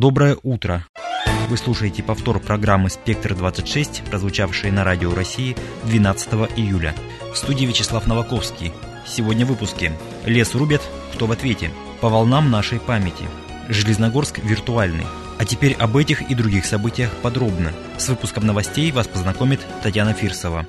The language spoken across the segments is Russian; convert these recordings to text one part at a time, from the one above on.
Доброе утро! Вы слушаете повтор программы «Спектр-26», прозвучавшей на Радио России 12 июля. В студии Вячеслав Новаковский. Сегодня в выпуске. Лес рубят, кто в ответе? По волнам нашей памяти. Железногорск виртуальный. А теперь об этих и других событиях подробно. С выпуском новостей вас познакомит Татьяна Фирсова.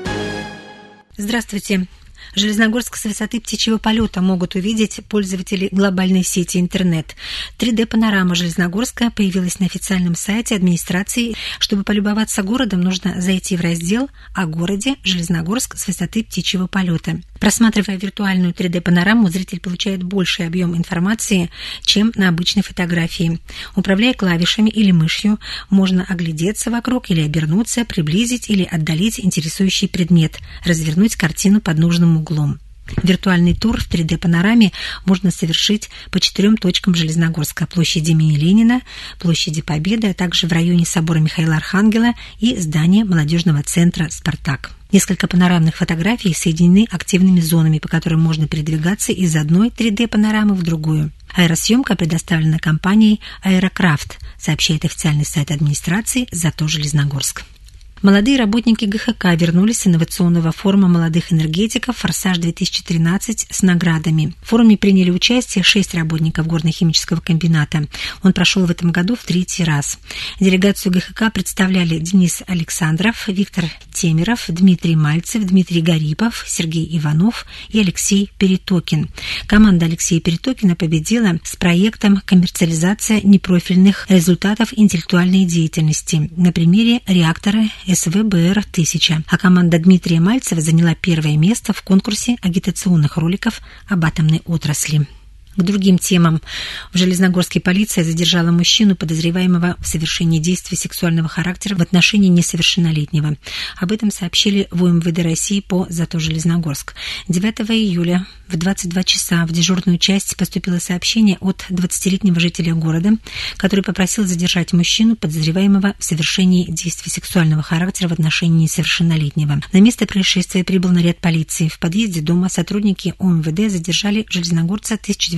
Здравствуйте. Железногорск с высоты птичьего полета могут увидеть пользователи глобальной сети интернет. 3D-панорама Железногорска появилась на официальном сайте администрации. Чтобы полюбоваться городом, нужно зайти в раздел «О городе Железногорск с высоты птичьего полета». Просматривая виртуальную 3D-панораму, зритель получает больший объем информации, чем на обычной фотографии. Управляя клавишами или мышью, можно оглядеться вокруг или обернуться, приблизить или отдалить интересующий предмет, развернуть картину под нужным углом. Виртуальный тур в 3D-панораме можно совершить по 4 точкам Железногорска: площади имени Ленина, площади Победы, а также в районе собора Михаила Архангела и здания молодежного центра «Спартак». Несколько панорамных фотографий соединены активными зонами, по которым можно передвигаться из одной 3D-панорамы в другую. Аэросъемка предоставлена компанией «Аэрокрафт», сообщает официальный сайт администрации «Зато Железногорск». Молодые работники ГХК вернулись с инновационного форума молодых энергетиков «Форсаж-2013» с наградами. В форуме приняли участие 6 работников горно-химического комбината. Он прошел в этом году в 3-й раз. Делегацию ГХК представляли Денис Александров, Виктор Темеров, Дмитрий Мальцев, Дмитрий Гарипов, Сергей Иванов и Алексей Перетокин. Команда Алексея Перетокина победила с проектом «Коммерциализация непрофильных результатов интеллектуальной деятельности» на примере реактора СВБР-1000, а команда Дмитрия Мальцева заняла 1-е место в конкурсе агитационных роликов об атомной отрасли. К другим темам. В Железногорске полиция задержала мужчину, подозреваемого в совершении действий сексуального характера в отношении несовершеннолетнего. Об этом сообщили в УМВД России по «Зато Железногорск». 9 июля в 22 часа в дежурную часть поступило сообщение от 20-летнего жителя города, который попросил задержать мужчину, подозреваемого в совершении действий сексуального характера в отношении несовершеннолетнего. На место происшествия прибыл наряд полиции. В подъезде дома сотрудники УМВД задержали железногорца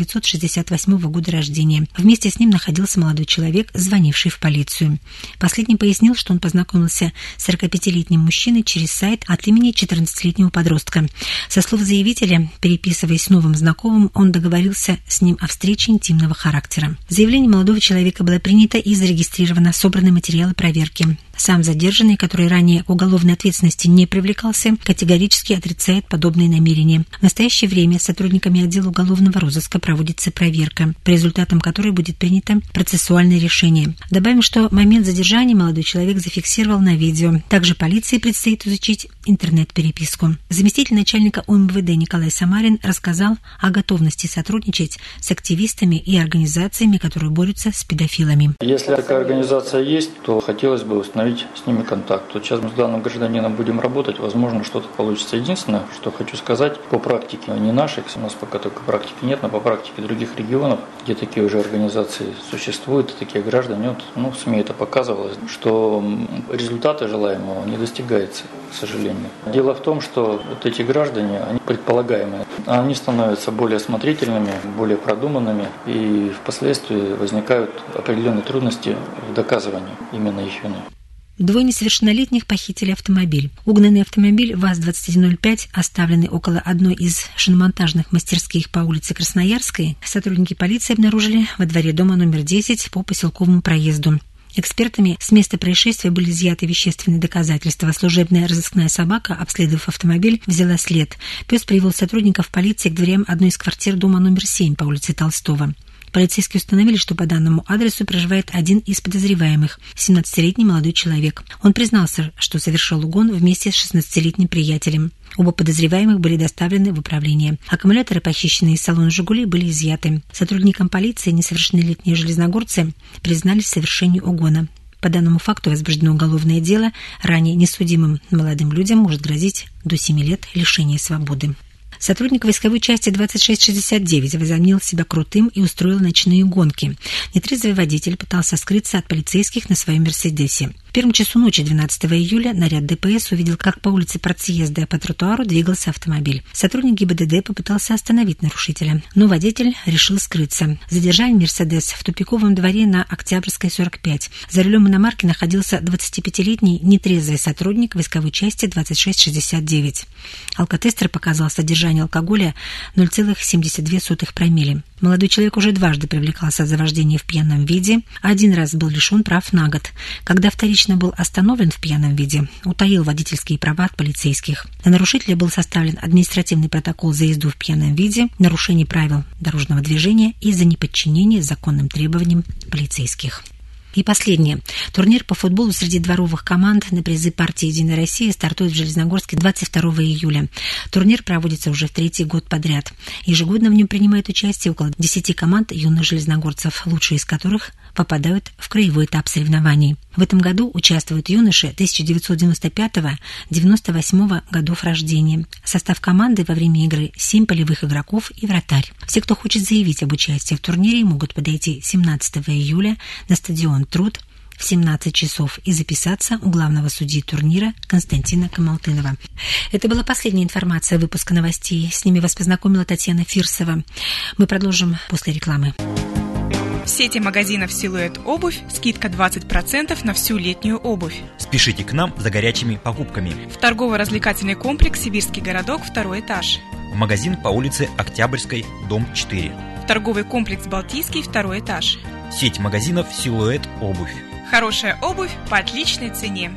1968 года рождения. Вместе с ним находился молодой человек, звонивший в полицию. Последний пояснил, что он познакомился с 45-летним мужчиной через сайт от имени 14-летнего подростка. Со слов заявителя, переписываясь с новым знакомым, он договорился с ним о встрече интимного характера. Заявление молодого человека было принято и зарегистрировано, собраны материалы проверки. Сам задержанный, который ранее к уголовной ответственности не привлекался, категорически отрицает подобные намерения. В настоящее время сотрудниками отдела уголовного розыска проводится проверка, по результатам которой будет принято процессуальное решение. Добавим, что момент задержания молодой человек зафиксировал на видео. Также полиции предстоит изучить интернет-переписку. Заместитель начальника УМВД Николай Самарин рассказал о готовности сотрудничать с активистами и организациями, которые борются с педофилами. Если такая организация есть, то хотелось бы установить с ними контакт. Вот сейчас мы с данным гражданином будем работать, возможно, что-то получится. Единственное, что хочу сказать, по практике, не нашей, у нас пока только практики нет, но по практике других регионов, где такие уже организации существуют, такие граждане, СМИ это показывало, что результаты желаемого не достигается, к сожалению. Дело в том, что вот эти граждане, они предполагаемые, они становятся более осмотрительными, более продуманными, и впоследствии возникают определенные трудности в доказывании именно их вины. 2 несовершеннолетних похитили автомобиль. Угнанный автомобиль ВАЗ-2105, оставленный около одной из шиномонтажных мастерских по улице Красноярской, сотрудники полиции обнаружили во дворе дома номер 10 по поселковому проезду. Экспертами с места происшествия были изъяты вещественные доказательства. Служебная разыскная собака, обследовав автомобиль, взяла след. Пес привел сотрудников полиции к дверям одной из квартир дома номер 7 по улице Толстого. Полицейские установили, что по данному адресу проживает один из подозреваемых – 17-летний молодой человек. Он признался, что совершил угон вместе с 16-летним приятелем. Оба подозреваемых были доставлены в управление. Аккумуляторы, похищенные из салона «Жигули», были изъяты. Сотрудникам полиции несовершеннолетние железногорцы признались в совершении угона. По данному факту возбуждено уголовное дело. Ранее несудимым молодым людям может грозить до 7 лет лишения свободы. Сотрудник войсковой части 2669 возомнил себя крутым и устроил ночные гонки. Нетрезвый водитель пытался скрыться от полицейских на своем «Мерседесе». В первом часу ночи 12 июля наряд ДПС увидел, как по улице Процъезда по тротуару двигался автомобиль. Сотрудник ГИБДД попытался остановить нарушителя, но водитель решил скрыться. Задержали «Мерседес» в тупиковом дворе на Октябрьской, 45. За рулем иномарки находился 25-летний нетрезвый сотрудник войсковой части 2669. Алкотестер показал содержание алкоголя 0,72 промилле. Молодой человек уже дважды привлекался за вождение в пьяном виде, а один раз был лишен прав на год. Когда вторично был остановлен в пьяном виде, утаил водительские права от полицейских. На нарушителя был составлен административный протокол за езду в пьяном виде, нарушение правил дорожного движения из-за неподчинения законным требованиям полицейских. И последнее. Турнир по футболу среди дворовых команд на призы партии «Единая Россия» стартует в Железногорске 22 июля. Турнир проводится уже в 3-й год подряд. Ежегодно в нем принимает участие около 10 команд юных железногорцев, лучшие из которых попадают в краевой этап соревнований. В этом году участвуют юноши 1995-98 годов рождения. Состав команды во время игры 7 полевых игроков и вратарь. Все, кто хочет заявить об участии в турнире, могут подойти 17 июля на стадион «Труд» в 17 часов и записаться у главного судьи турнира Константина Камалтынова. Это была последняя информация выпуска новостей. С ними вас познакомила Татьяна Фирсова. Мы продолжим после рекламы. В сети магазинов «Силуэт Обувь» скидка 20% на всю летнюю обувь. Спешите к нам за горячими покупками. В торгово-развлекательный комплекс «Сибирский городок», 2-й этаж. В магазин по улице Октябрьской, дом 4. В торговый комплекс «Балтийский», 2-й этаж. Сеть магазинов «Силуэт Обувь». Хорошая обувь по отличной цене.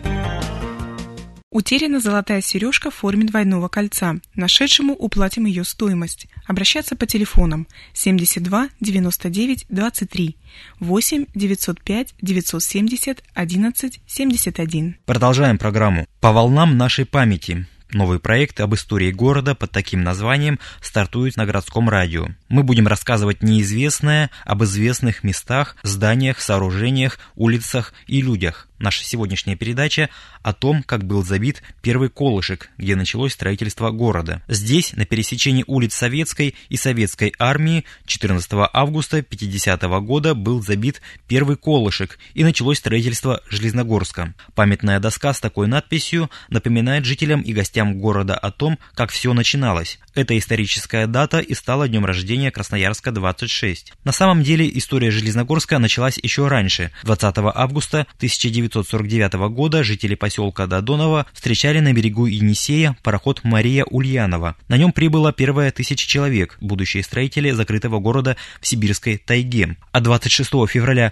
Утеряна золотая сережка в форме двойного кольца. Нашедшему уплатим ее стоимость. Обращаться по телефонам 72 99 23 8 905 970 11 71. Продолжаем программу. По волнам нашей памяти. Новый проект об истории города под таким названием стартует на городском радио. Мы будем рассказывать неизвестное об известных местах, зданиях, сооружениях, улицах и людях. Наша сегодняшняя передача о том, как был забит первый колышек, где началось строительство города. Здесь, на пересечении улиц Советской и Советской армии, 14 августа 50 года был забит первый колышек и началось строительство Железногорска. Памятная доска с такой надписью напоминает жителям и гостям города о том, как все начиналось. Эта историческая дата и стала днем рождения Красноярска-26. На самом деле история Железногорска началась еще раньше. 20 августа 1949 года жители поселка Додоново встречали на берегу Енисея пароход «Мария Ульянова». На нем прибыло первые 1000 человек, будущие строители закрытого города в сибирской тайге. А 26 февраля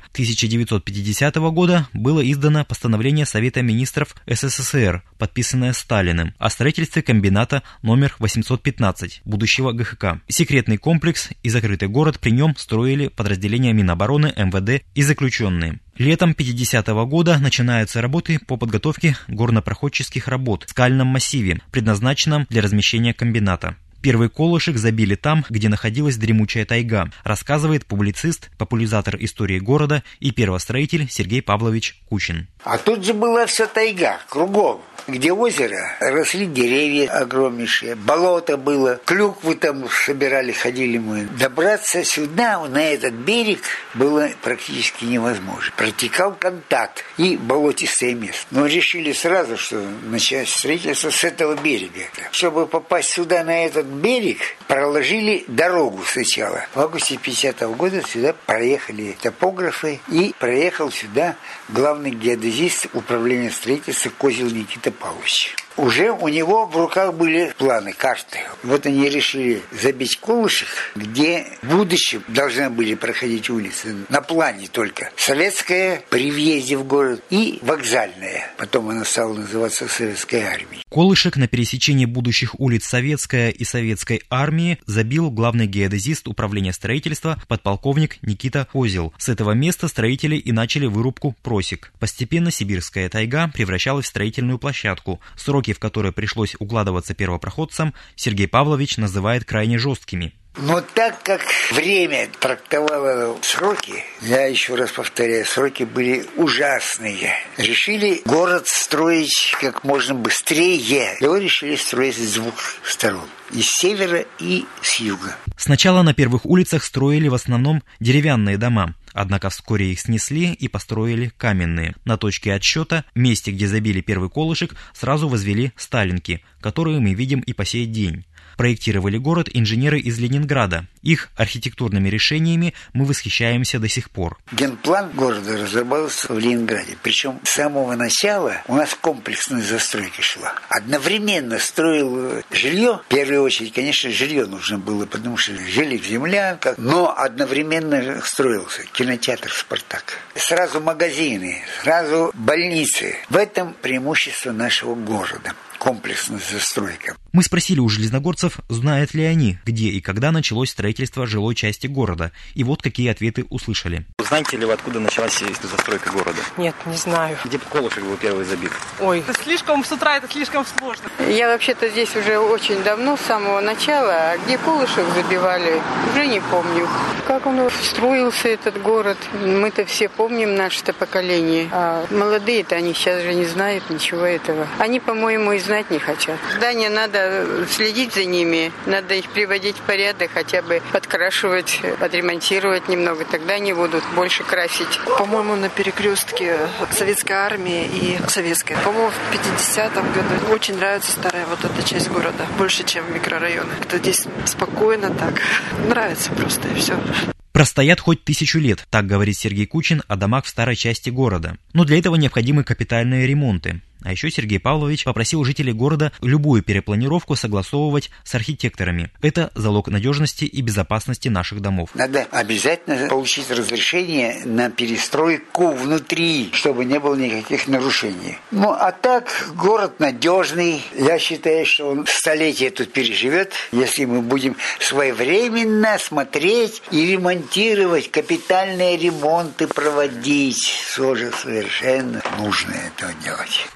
1950 года было издано постановление Совета министров СССР, подписанное Сталиным, о строительстве комбината номер 815 будущего ГХК. Секретный комплекс и закрытый город при нем строили подразделения Минобороны, МВД и заключенные. Летом 50-го года начинаются работы по подготовке горнопроходческих работ в скальном массиве, предназначенном для размещения комбината. Первый колышек забили там, где находилась дремучая тайга, рассказывает публицист, популяризатор истории города и первостроитель Сергей Павлович Кучин. А тут же была вся тайга, кругом. Где озеро, росли деревья огромнейшие, болото было, клюквы там собирали, ходили мы. Добраться сюда, на этот берег, было практически невозможно. Протекал контакт и болотистое место. Но решили сразу, что начать строительство с этого берега. Чтобы попасть сюда, на этот берег, проложили дорогу сначала. В августе 50-го года сюда проехали топографы, и проехал сюда главный геодезист управления строительства Козел Никита Павлович. Уже у него в руках были планы, карты. Вот они решили забить колышек, где в будущем должны были проходить улицы. На плане только. Советская при въезде в город и вокзальная. Потом она стала называться Советской армией. Колышек на пересечении будущих улиц Советская и Советской армии забил главный геодезист управления строительства подполковник Никита Козел. С этого места строители и начали вырубку просек. Постепенно сибирская тайга превращалась в строительную площадку. Сроки, в которые пришлось укладываться первопроходцам, Сергей Павлович называет крайне жесткими. Но так как время трактовало сроки, я еще раз повторяю, сроки были ужасные. Решили город строить как можно быстрее. Его решили строить с двух сторон. И с севера, и с юга. Сначала на первых улицах строили в основном деревянные дома. Однако вскоре их снесли и построили каменные. На точке отсчета, месте, где забили первый колышек, сразу возвели сталинки, которые мы видим и по сей день. Проектировали город инженеры из Ленинграда. Их архитектурными решениями мы восхищаемся до сих пор. Генплан города разрабатывался в Ленинграде. Причем с самого начала у нас комплексная застройка шла. Одновременно строил жилье. В первую очередь, конечно, жилье нужно было, потому что жили в землянках. Но одновременно строился кинотеатр «Спартак». Сразу магазины, сразу больницы. В этом преимущество нашего города. Комплексная застройка. Мы спросили у железногорцев, знают ли они, где и когда началось строительство жилой части города. И вот какие ответы услышали. Знаете ли вы, откуда началась застройка города? Нет, не знаю. Где колышек был первый забит? Ой, это слишком с утра, это слишком сложно. Я вообще-то здесь уже очень давно, с самого начала. А где колышек забивали, уже не помню. Как он строился, этот город, мы-то все помним, наше-то поколение. А молодые-то, они сейчас же не знают ничего этого. Они, по-моему, и знать не хотят. Здания надо следить за ними, надо их приводить в порядок, хотя бы подкрашивать, отремонтировать немного, тогда они будут больше красить. По-моему, на перекрестке Советской армии и Советской. По-моему, в 50-м году. Очень нравится старая вот эта часть города, больше, чем микрорайоны. Это здесь спокойно так. Нравится просто, и все. Простоят хоть 1000 лет, так говорит Сергей Кучин о домах в старой части города. Но для этого необходимы капитальные ремонты. А еще Сергей Павлович попросил жителей города любую перепланировку согласовывать с архитекторами. Это залог надежности и безопасности наших домов. Надо обязательно получить разрешение на перестройку внутри, чтобы не было никаких нарушений. Ну, а так, город надежный. Я считаю, что он столетие тут переживет, если мы будем своевременно смотреть и ремонтировать, капитальные ремонты проводить. Тоже совершенно нужно это делать.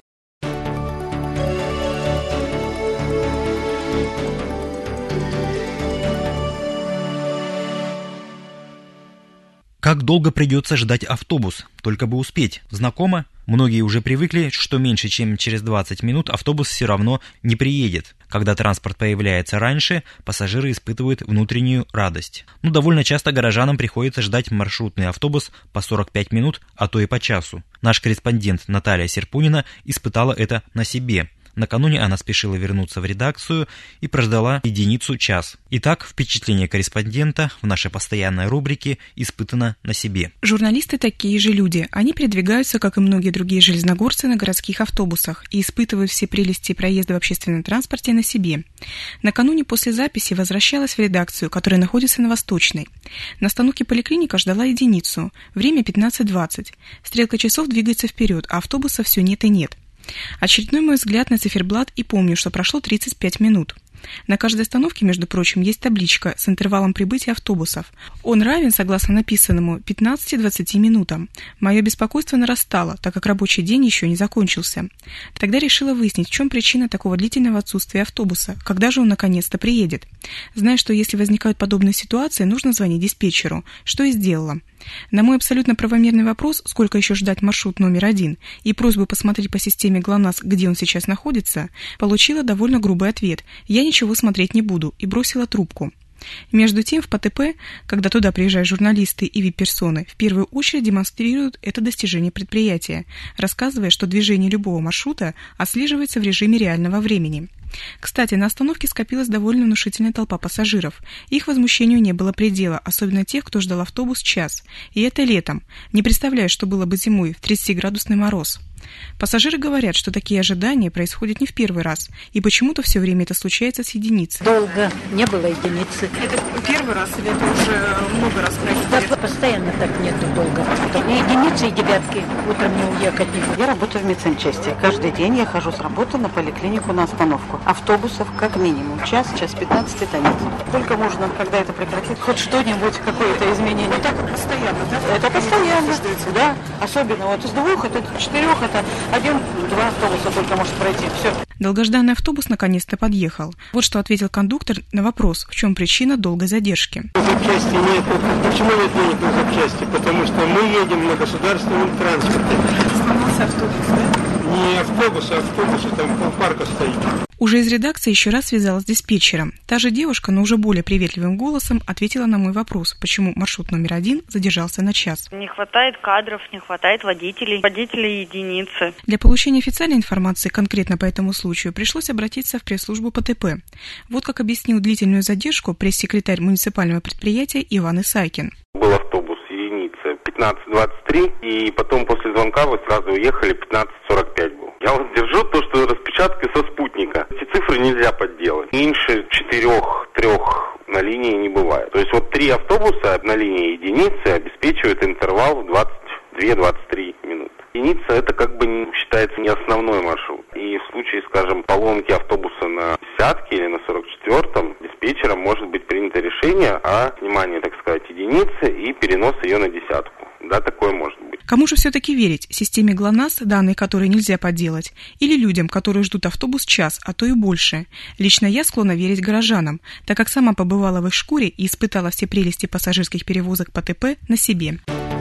Как долго придется ждать автобус? Только бы успеть. Знакомо? Многие уже привыкли, что меньше чем через 20 минут автобус все равно не приедет. Когда транспорт появляется раньше, пассажиры испытывают внутреннюю радость. Но довольно часто горожанам приходится ждать маршрутный автобус по 45 минут, а то и по часу. Наш корреспондент Наталья Серпунина испытала это на себе. Накануне она спешила вернуться в редакцию и прождала единицу час. Итак, впечатление корреспондента в нашей постоянной рубрике испытано на себе. Журналисты такие же люди. Они передвигаются, как и многие другие железногорцы, на городских автобусах и испытывают все прелести проезда в общественном транспорте на себе. Накануне после записи возвращалась в редакцию, которая находится на Восточной. На остановке поликлиника ждала единицу. Время 15:20. Стрелка часов двигается вперед, а автобуса все нет и нет. Очередной мой взгляд на циферблат и помню, что прошло 35 минут. На каждой остановке, между прочим, есть табличка с интервалом прибытия автобусов. Он равен, согласно написанному, 15-20 минутам. Мое беспокойство нарастало, так как рабочий день еще не закончился. Тогда решила выяснить, в чем причина такого длительного отсутствия автобуса, когда же он наконец-то приедет. Зная, что если возникают подобные ситуации, нужно звонить диспетчеру, что и сделала. На мой абсолютно правомерный вопрос, сколько еще ждать маршрут номер 1, и просьбу посмотреть по системе ГЛОНАСС, где он сейчас находится, получила довольно грубый ответ: «Я ничего смотреть не буду», и бросила трубку. Между тем, в ПТП, когда туда приезжают журналисты и вип-персоны, в первую очередь демонстрируют это достижение предприятия, рассказывая, что движение любого маршрута отслеживается в режиме реального времени. Кстати, на остановке скопилась довольно внушительная толпа пассажиров. Их возмущению не было предела, особенно тех, кто ждал автобус час. И это летом. Не представляю, что было бы зимой в 30-градусный мороз. Пассажиры говорят, что такие ожидания происходят не в первый раз, и почему-то все время это случается с единицей. Долго не было единицы. Это первый раз или это уже много раз происходит? Да, постоянно так нету долго. И единицы, и девятки утром не уехать. Я работаю в медсанчасти. Каждый день я хожу с работы на поликлинику на остановку. Автобусов как минимум час 15 это нет. Только можно, когда это прекратит, хоть что-нибудь, какое-то изменение. Так постоянно, да? Это постоянно, да. Особенно вот из 2, это 4, это 1-2 автобуса только может пройти. Все. Долгожданный автобус наконец-то подъехал. Вот что ответил кондуктор на вопрос, в чем причина долгой задержки. Запчасти нет. Почему нет денег на запчасти? Потому что мы едем на государственном транспорте. Сломался автобус, да? Не автобус, а автобусы, там полпарка стоит. Уже из редакции еще раз связалась с диспетчером. Та же девушка, но уже более приветливым голосом, ответила на мой вопрос, почему маршрут номер 1 задержался на час. Не хватает кадров, не хватает водителей. Водители единицы. Для получения официальной информации конкретно по этому случаю пришлось обратиться в пресс-службу ПТП. Вот как объяснил длительную задержку пресс-секретарь муниципального предприятия Иван Исайкин. Был автобус единица 15:23, и потом после звонка вы сразу уехали, 15:45 был. Я вас держу то, что распечатка со спутника. Эти цифры нельзя подделать. Меньше 4-3 на линии не бывает. То есть вот 3 автобуса на линии единицы обеспечивают интервал в 22-23 минуты. Единица это как бы считается не основной маршрут. И в случае, скажем, поломки автобуса на 10-ке или на 44-м, диспетчером может быть принято решение о снимании, так сказать, единицы и перенос ее на 10-ку. Да, такое может быть. Кому же все-таки верить? Системе ГЛОНАСС, данные которые нельзя подделать, или людям, которые ждут автобус час, а то и больше? Лично я склонна верить горожанам, так как сама побывала в их шкуре и испытала все прелести пассажирских перевозок по ТП на себе.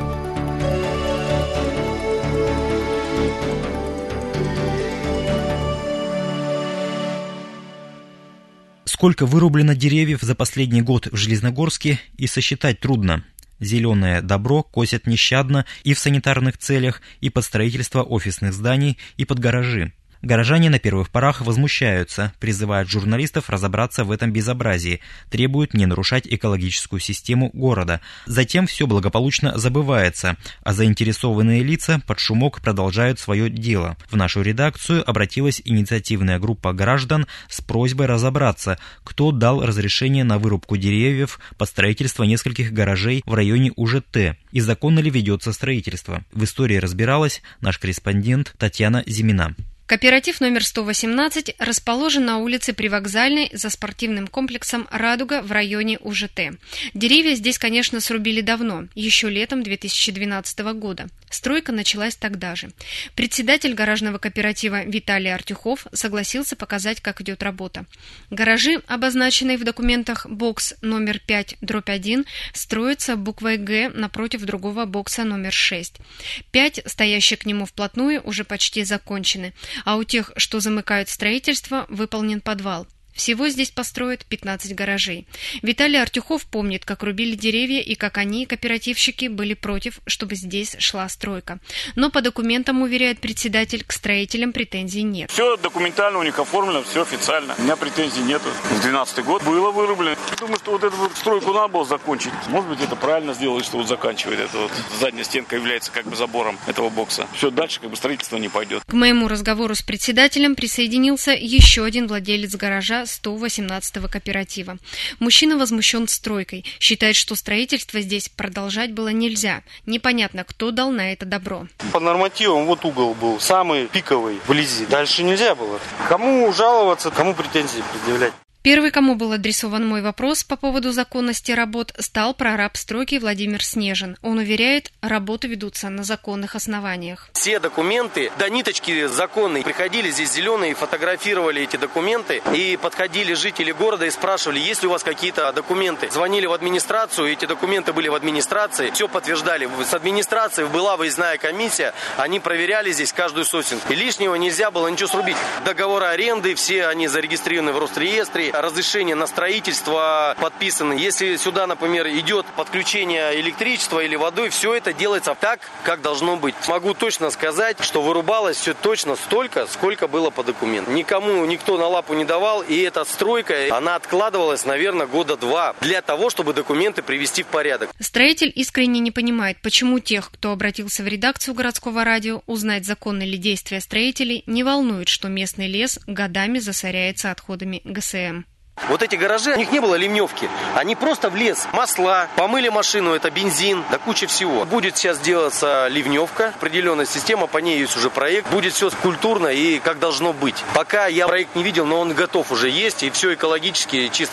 Сколько вырублено деревьев за последний год в Железногорске, и сосчитать трудно. Зеленое добро косят нещадно и в санитарных целях, и под строительство офисных зданий, и под гаражи. Горожане на первых порах возмущаются, призывают журналистов разобраться в этом безобразии, требуют не нарушать экологическую систему города. Затем все благополучно забывается, а заинтересованные лица под шумок продолжают свое дело. В нашу редакцию обратилась инициативная группа граждан с просьбой разобраться, кто дал разрешение на вырубку деревьев под строительство нескольких гаражей в районе УЖТ, и законно ли ведется строительство. В истории разбиралась наш корреспондент Татьяна Зимина. Кооператив номер 118 расположен на улице Привокзальной за спортивным комплексом «Радуга» в районе УЖТ. Деревья здесь, конечно, срубили давно, еще летом 2012 года. Стройка началась тогда же. Председатель гаражного кооператива Виталий Артюхов согласился показать, как идет работа. Гаражи, обозначенные в документах бокс номер 5/1, строятся буквой «Г» напротив другого бокса номер 6. 5, стоящие к нему вплотную, уже почти закончены. А у тех, что замыкают строительство, выполнен подвал. Всего здесь построят 15 гаражей. Виталий Артюхов помнит, как рубили деревья и как они, кооперативщики, были против, чтобы здесь шла стройка. Но по документам, уверяет председатель, к строителям претензий нет. Все документально у них оформлено, все официально. У меня претензий нету. В 2012 год было вырублено. Думаю, что вот эту вот стройку надо было закончить. Может быть, это правильно сделали, что вот заканчивает. Это вот задняя стенка является как бы забором этого бокса. Все, дальше как бы строительство не пойдет. К моему разговору с председателем присоединился еще один владелец гаража 118-го кооператива. Мужчина возмущен стройкой, считает, что строительство здесь продолжать было нельзя. Непонятно, кто дал на это добро. По нормативам вот угол был самый пиковый вблизи. Дальше нельзя было. Кому жаловаться, кому претензии предъявлять? Первый, кому был адресован мой вопрос по поводу законности работ, стал прораб стройки Владимир Снежин. Он уверяет, работы ведутся на законных основаниях. Все документы до ниточки законные. Приходили здесь зеленые, фотографировали эти документы, и подходили жители города и спрашивали, есть ли у вас какие-то документы. Звонили в администрацию, эти документы были в администрации, все подтверждали. С администрацией была выездная комиссия, они проверяли здесь каждую сосенку. И лишнего нельзя было ничего срубить. Договоры аренды, все они зарегистрированы в Росреестре. Разрешение на строительство подписаны. Если сюда, например, идет подключение электричества или водой, все это делается так, как должно быть. Могу точно сказать, что вырубалось все точно столько, сколько было по документам. Никому никто на лапу не давал, и эта стройка, она откладывалась, наверное, 2 года для того, чтобы документы привести в порядок. Строитель искренне не понимает, почему тех, кто обратился в редакцию городского радио, узнать, законны ли действия строителей, не волнует, что местный лес годами засоряется отходами ГСМ. Вот эти гаражи, у них не было ливневки. Они просто в лес. Масла, помыли машину, это бензин, да куча всего. Будет сейчас делаться ливневка, определенная система, по ней есть уже проект. Будет все культурно и как должно быть. Пока я проект не видел, но он готов уже есть, и все экологически чисто. По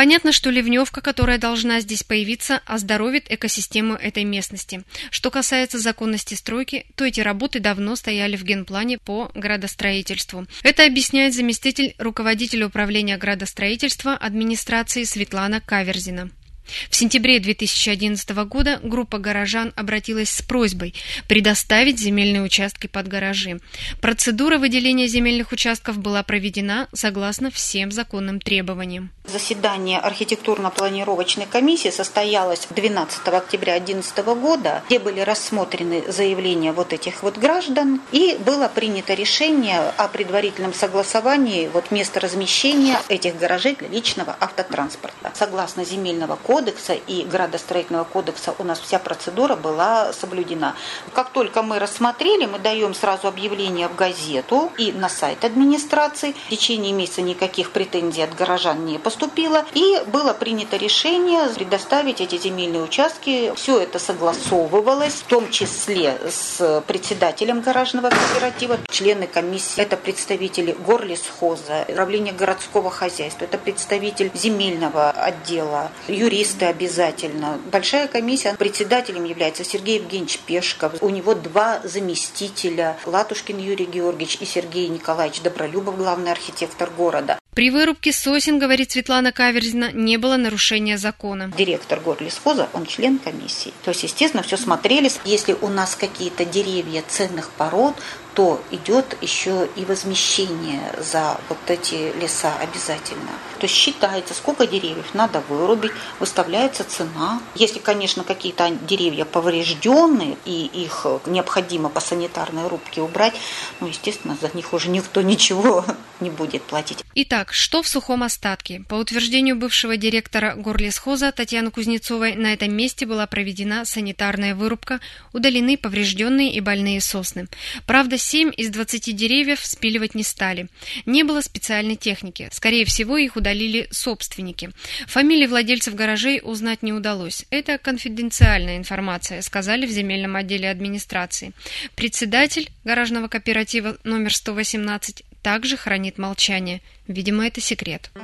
Понятно, что ливневка, которая должна здесь появиться, оздоровит экосистему этой местности. Что касается законности стройки, то эти работы давно стояли в генплане по градостроительству. Это объясняет заместитель руководителя управления градостроительства администрации Светлана Каверзина. В сентябре 2011 года группа горожан обратилась с просьбой предоставить земельные участки под гаражи. Процедура выделения земельных участков была проведена согласно всем законным требованиям. Заседание архитектурно-планировочной комиссии состоялось 12 октября 2011 года, где были рассмотрены заявления вот этих вот граждан, и было принято решение о предварительном согласовании места размещения этих гаражей для личного автотранспорта. Согласно земельного кодекса и градостроительного кодекса у нас вся процедура была соблюдена. Как только мы рассмотрели, мы даем сразу объявление в газету и на сайт администрации. В течение месяца никаких претензий от горожан не поступило. И было принято решение предоставить эти земельные участки. Все это согласовывалось, в том числе с председателем гаражного кооператива. Члены комиссии – это представители горлесхоза, управления городского хозяйства, это представитель земельного отдела, юристы обязательно. Большая комиссия, председателем является Сергей Евгеньевич Пешков. У него 2 заместителя, Латушкин Юрий Георгиевич и Сергей Николаевич Добролюбов, главный архитектор города. При вырубке сосен, говорит Светлана Каверзина, не было нарушения закона. Директор горлесхоза, он член комиссии. То есть, естественно, все смотрели. Если у нас какие-то деревья ценных пород, то идет еще и возмещение за вот эти леса обязательно. То есть считается, сколько деревьев надо вырубить, выставляется цена. Если, конечно, какие-то деревья поврежденные и их необходимо по санитарной рубке убрать, естественно, за них уже никто ничего не будет платить. Итак, что в сухом остатке? По утверждению бывшего директора горлесхоза Татьяны Кузнецовой, на этом месте была проведена санитарная вырубка, удалены поврежденные и больные сосны. Правда, 7 из 20 деревьев спиливать не стали. Не было специальной техники. Скорее всего, их удалили собственники. Фамилии владельцев гаражей узнать не удалось. Это конфиденциальная информация, сказали в земельном отделе администрации. Председатель гаражного кооператива номер 118 также хранит молчание. Видимо, это секрет.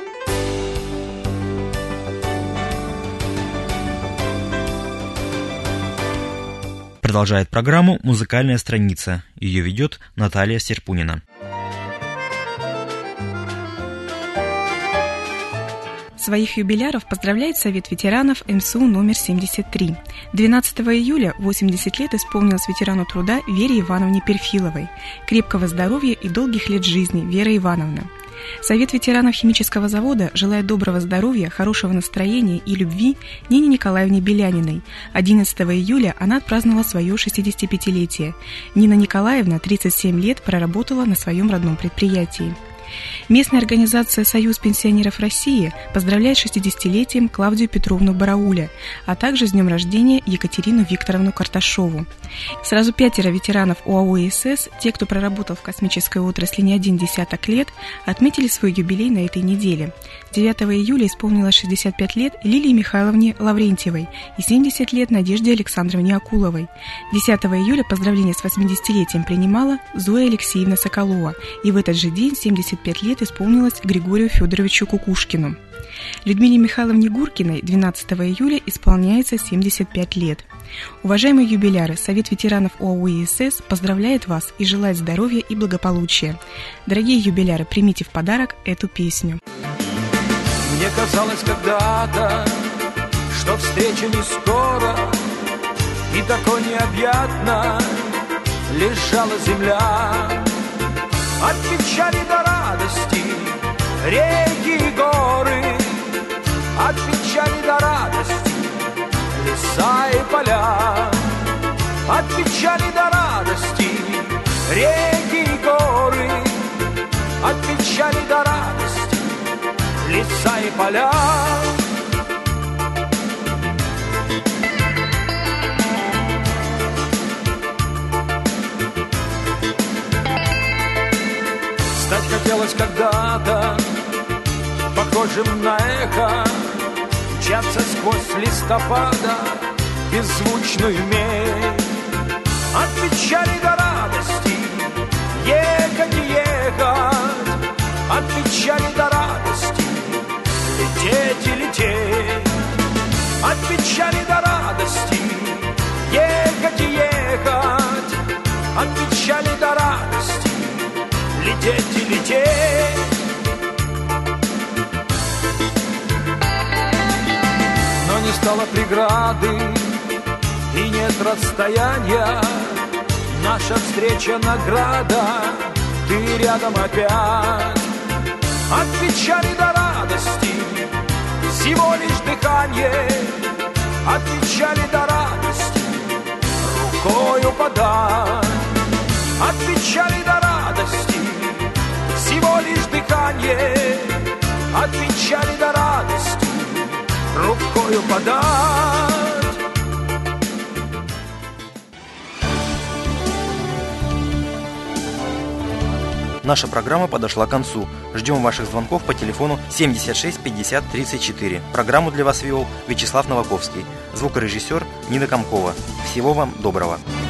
Продолжает программу «Музыкальная страница». Ее ведет Наталья Серпунина. Своих юбиляров поздравляет Совет ветеранов МСУ номер 73. 12 июля 80 лет исполнилось ветерану труда Вере Ивановне Перфиловой. Крепкого здоровья и долгих лет жизни, Вера Ивановна. Совет ветеранов химического завода желает доброго здоровья, хорошего настроения и любви Нине Николаевне Беляниной. 11 июля она отпраздновала свое 65-летие. Нина Николаевна 37 лет проработала на своем родном предприятии. Местная организация «Союз пенсионеров России» поздравляет 60-летием Клавдию Петровну Барауля, а также с днем рождения Екатерину Викторовну Карташову. Сразу 5 ветеранов ОАО ИСС, те, кто проработал в космической отрасли не один десяток лет, отметили свой юбилей на этой неделе. 9 июля исполнилось 65 лет Лилии Михайловне Лаврентьевой и 70 лет Надежде Александровне Акуловой. 10 июля поздравления с 80-летием принимала Зоя Алексеевна Соколова, и в этот же день 75 лет исполнилось Григорию Федоровичу Кукушкину. Людмиле Михайловне Гуркиной 12 июля исполняется 75 лет. Уважаемые юбиляры, Совет ветеранов ОАО ИСС поздравляет вас и желает здоровья и благополучия. Дорогие юбиляры, примите в подарок эту песню. Мне казалось когда-то, что встреча не скоро, и такой необъятно лежала земля. От печали до радости реки и горы, от печали до радости леса и поля, от печали до радости реки и горы, от печали до радости леса и поля. Стать хотелось когда-то похожим на эхо, мчаться сквозь листопада беззвучную медь. От печали до радости ехать и ехать, от печали до радости лететь стало преграды и нет расстояния. Наша встреча награда, ты рядом опять. От печали до радости всего лишь дыхание. От печали до радости рукою подать. От печали до радости всего лишь дыхание. От печали до радости рукою подать. Наша программа подошла к концу. Ждем ваших звонков по телефону 76 50 34. Программу для вас вел Вячеслав Новаковский. Звукорежиссер Нина Комкова. Всего вам доброго.